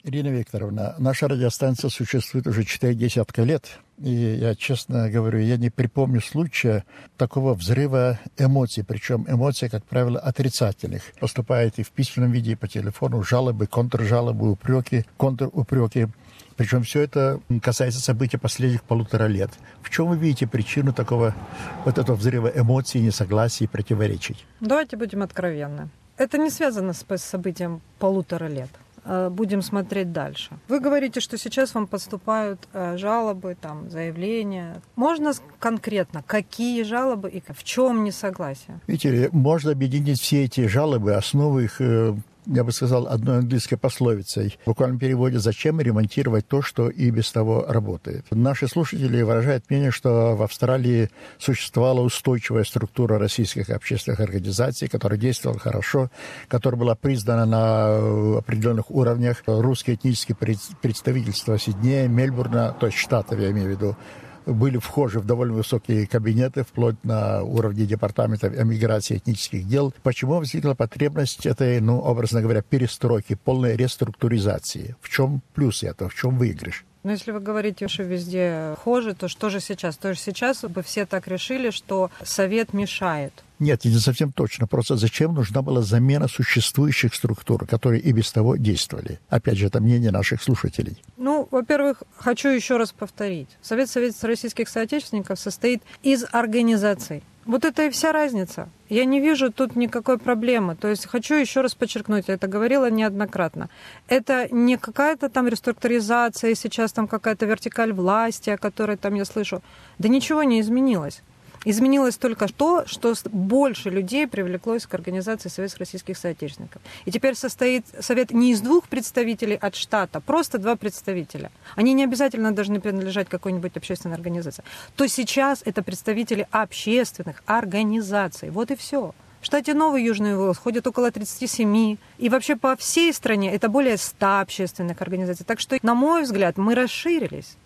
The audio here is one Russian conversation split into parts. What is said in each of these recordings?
Ирина Викторовна, наша радиостанция существует уже 4 десятка лет. И я, честно говорю, я не припомню случая такого взрыва эмоций. Причем эмоции, как правило, отрицательных. Поступают и в письменном виде, и по телефону жалобы, контржалобы, упреки, контрупреки. Причем все это касается событий последних 1,5 лет. В чем вы видите причину такого вот этого взрыва эмоций, несогласий, противоречий? Давайте будем откровенны. Это не связано с событием 1,5 лет. Будем смотреть дальше. Вы говорите, что сейчас вам поступают жалобы, заявления. Можно конкретно, какие жалобы и в чем несогласие? Видите, можно объединить все эти жалобы, основу их, я бы сказал, одной английской пословицей. В буквальном переводе «Зачем ремонтировать то, что и без того работает?». Наши слушатели выражают мнение, что в Австралии существовала устойчивая структура российских общественных организаций, которая действовала хорошо, которая была признана на определенных уровнях. Русские этнические представительства Сиднея, Мельбурна, то есть штатов, я имею в виду, были вхожи в довольно высокие кабинеты, вплоть на уровне департаментов эмиграции и этнических дел. Почему возникла потребность этой, образно говоря, перестройки, полной реструктуризации? В чем плюс этого, в чем выигрыш? Но если вы говорите, что везде вхожи, то что же сейчас? То есть сейчас бы все так решили, что Совет мешает. Нет, не совсем точно. Просто зачем нужна была замена существующих структур, которые и без того действовали? Опять же, это мнение наших слушателей. Во-первых, хочу еще раз повторить. Совет российских соотечественников состоит из организаций. Вот это и вся разница. Я не вижу тут никакой проблемы. То есть хочу еще раз подчеркнуть, я это говорила неоднократно. Это не какая-то реструктуризация, сейчас какая-то вертикаль власти, о которой я слышу. Да ничего не изменилось. Изменилось только то, что больше людей привлеклось к организации Совета российских соотечественников. И теперь состоит Совет не из 2 представителей от штата, просто 2 представителя. Они не обязательно должны принадлежать какой-нибудь общественной организации. То сейчас это представители общественных организаций. Вот и все. В штате Новый Южный Уэльс ходит около 37. И вообще по всей стране это более 100 общественных организаций. Так что, на мой взгляд, мы расширились.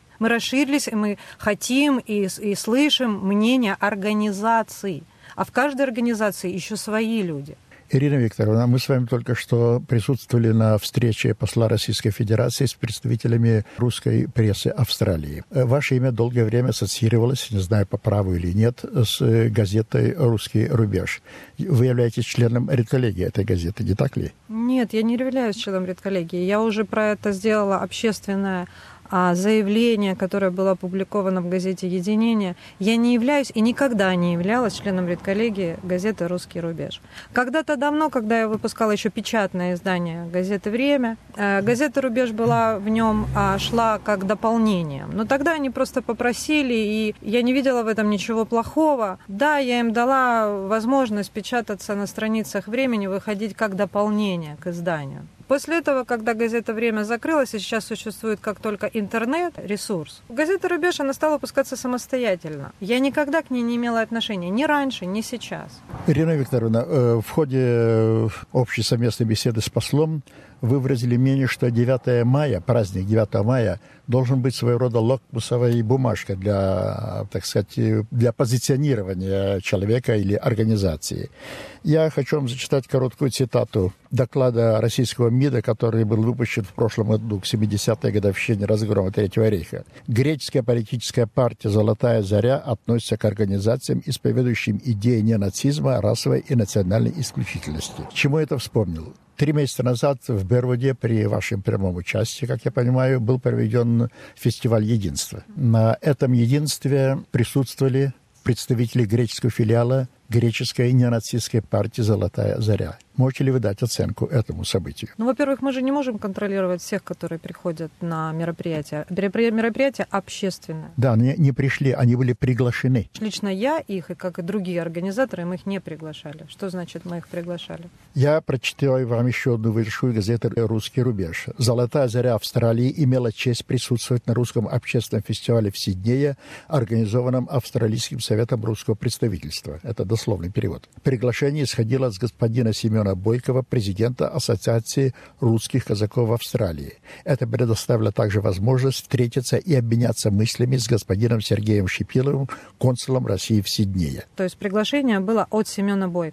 И мы хотим и слышим мнение организаций. А в каждой организации еще свои люди. Ирина Викторовна, мы с вами только что присутствовали на встрече посла Российской Федерации с представителями русской прессы Австралии. Ваше имя долгое время ассоциировалось, не знаю, по праву или нет, с газетой «Русский рубеж». Вы являетесь членом редколлегии этой газеты, не так ли? Нет, я не являюсь членом редколлегии. Я уже про это сделала общественное заявление, которое было опубликовано в газете «Единение». Я не являюсь и никогда не являлась членом редколлегии газеты «Русский рубеж». Когда-то давно, когда я выпускала еще печатное издание газеты «Время», газета «Рубеж» была в нем, шла как дополнение. Но тогда они просто попросили, и я не видела в этом ничего плохого. Да, я им дала возможность печататься на страницах «Времени», выходить как дополнение к изданию. После этого, когда газета «Время» закрылась, и сейчас существует как только интернет-ресурс, газета «Рубеж», она стала выпускаться самостоятельно. Я никогда к ней не имела отношения, ни раньше, ни сейчас. Ирина Викторовна, в ходе общей совместной беседы с послом вы выразили мнение, что 9 мая, праздник 9 мая, должен быть своего рода лакмусовой бумажкой для, так сказать, для позиционирования человека или организации. Я хочу вам зачитать короткую цитату доклада российского МИДа, который был выпущен в прошлом году к 70-й годовщине разгрома Третьего рейха. Греческая политическая партия «Золотая заря» относится к организациям, исповедующим идеи ненацизма, расовой и национальной исключительности. К чему это вспомнил? 3 месяца назад в Бервуде при вашем прямом участии, как я понимаю, был проведен фестиваль единства. На этом единстве присутствовали представители греческого филиала греческой ненацистской партии «Золотая заря». Можете ли вы дать оценку этому событию? Во-первых, мы же не можем контролировать всех, которые приходят на мероприятия. Мероприятия общественные. Да, они не пришли, они были приглашены. Лично я их, и как и другие организаторы, мы их не приглашали. Что значит, мы их приглашали? Я прочитаю вам еще одну выдержку газеты «Русский рубеж». «Золотая заря» Австралии имела честь присутствовать на русском общественном фестивале в Сиднее, организованном Австралийским советом русского представительства. Это дословный перевод. Приглашение исходило от господина Семена Бойкова, президента Ассоциации русских казаков в Австралии. Это предоставило также возможность встретиться и обменяться мыслями с господином Сергеем Шипиловым, консулом России в Сиднее. То есть приглашение было от Семена Бойкова?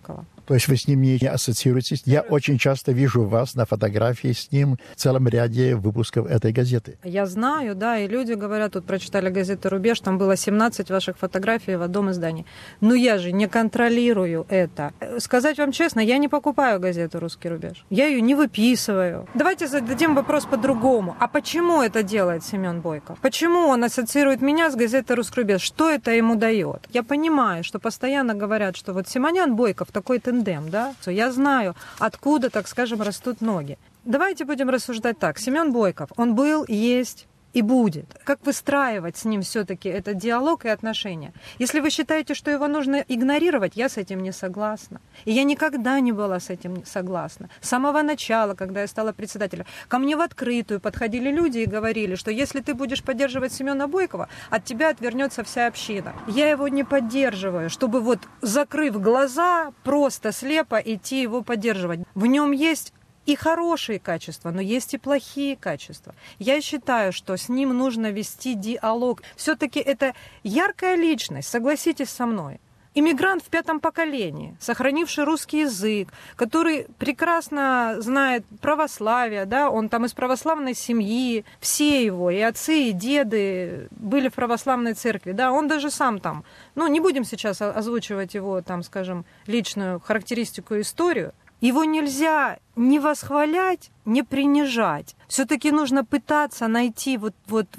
То есть вы с ним не ассоциируетесь? Я очень часто вижу вас на фотографии с ним в целом ряде выпусков этой газеты. Я знаю, да, и люди говорят, тут прочитали газету «Рубеж», там было 17 ваших фотографий в одном издании. Но я же не контролирую это. Сказать вам честно, я не покупаю газету «Русский рубеж». Я ее не выписываю. Давайте зададим вопрос по-другому. А почему это делает Семен Бойков? Почему он ассоциирует меня с газетой «Русский рубеж»? Что это ему дает? Я понимаю, что постоянно говорят, что вот Симонян Бойков такой тандем, да? Я знаю, откуда, так скажем, растут ноги. Давайте будем рассуждать так. Семен Бойков, он был, есть и будет. Как выстраивать с ним все-таки этот диалог и отношения? Если вы считаете, что его нужно игнорировать, я с этим не согласна. И я никогда не была с этим согласна. С самого начала, когда я стала председателем, ко мне в открытую подходили люди и говорили, что если ты будешь поддерживать Семена Бойкова, от тебя отвернется вся община. Я его не поддерживаю, чтобы вот, закрыв глаза, просто слепо идти его поддерживать. В нем есть и хорошие качества, но есть и плохие качества. Я считаю, что с ним нужно вести диалог. Все-таки это яркая личность, согласитесь со мной. Иммигрант в 5-м поколении, сохранивший русский язык, который прекрасно знает православие, да, он там из православной семьи, все его, и отцы, и деды были в православной церкви, да, он даже сам там, ну, не будем сейчас озвучивать его, там, скажем, личную характеристику и историю. Его нельзя не восхвалять, не принижать. Все-таки нужно пытаться найти вот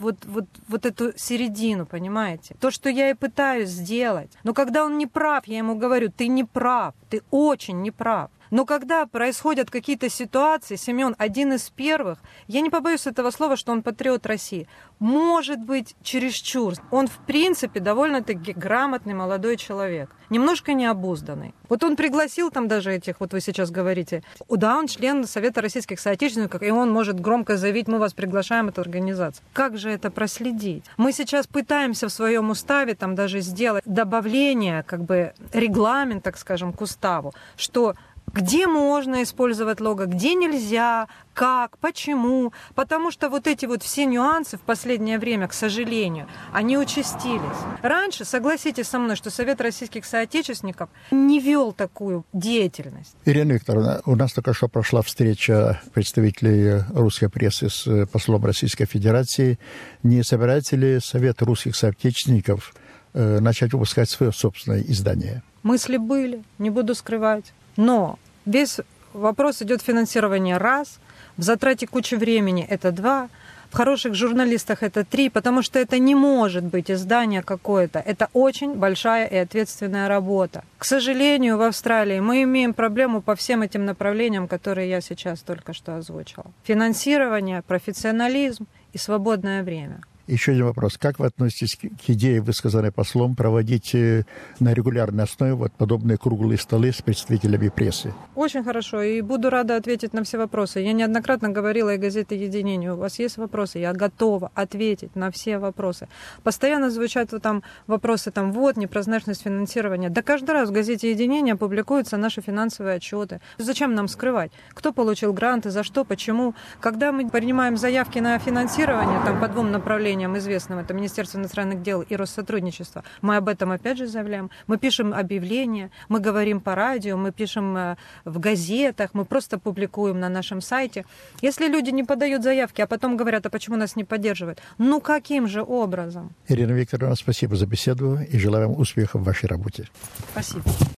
эту середину, понимаете? То, что я и пытаюсь сделать. Но когда он не прав, я ему говорю, ты не прав, ты очень не прав. Но когда происходят какие-то ситуации, Семен один из первых, я не побоюсь этого слова, что он патриот России, может быть чересчур. Он, в принципе, довольно-таки грамотный молодой человек, немножко необузданный. Вот он пригласил там даже этих, вот вы сейчас говорите, да, он член Совета российских соотечественников, и он может громко заявить, мы вас приглашаем, эту организацию. Как же это проследить? Мы сейчас пытаемся в своем уставе там даже сделать добавление, как бы регламент, так скажем, к уставу, что где можно использовать лого, где нельзя, как, почему. Потому что вот эти вот все нюансы в последнее время, к сожалению, они участились. Раньше, согласитесь со мной, что Совет российских соотечественников не вел такую деятельность. Ирина Викторовна, у нас только что прошла встреча представителей русской прессы с послом Российской Федерации. Не собирается ли Совет русских соотечественников начать выпускать свое собственное издание? Мысли были, не буду скрывать. Но весь вопрос идет финансирования раз, в затрате кучи времени это 2, в хороших журналистах это 3, потому что это не может быть издание какое-то. Это очень большая и ответственная работа. К сожалению, в Австралии мы имеем проблему по всем этим направлениям, которые я сейчас только что озвучила. Финансирование, профессионализм и свободное время. Еще один вопрос. Как вы относитесь к идее, высказанной послом, проводить на регулярной основе вот подобные круглые столы с представителями прессы? Очень хорошо, и буду рада ответить на все вопросы. Я неоднократно говорила и газете «Единение». У вас есть вопросы, я готова ответить на все вопросы. Постоянно звучат вот там вопросы, там, вот, непрозрачность финансирования. Да каждый раз в газете «Единение» публикуются наши финансовые отчеты. Зачем нам скрывать? Кто получил гранты, за что, почему? Когда мы принимаем заявки на финансирование, там, по 2 направлениям, известным, это Министерство иностранных дел и Россотрудничество, мы об этом опять же заявляем. Мы пишем объявления, мы говорим по радио, мы пишем в газетах, мы просто публикуем на нашем сайте. Если люди не подают заявки, а потом говорят, а почему нас не поддерживают? Ну каким же образом? Ирина Викторовна, спасибо за беседу и желаю вам успехов в вашей работе. Спасибо.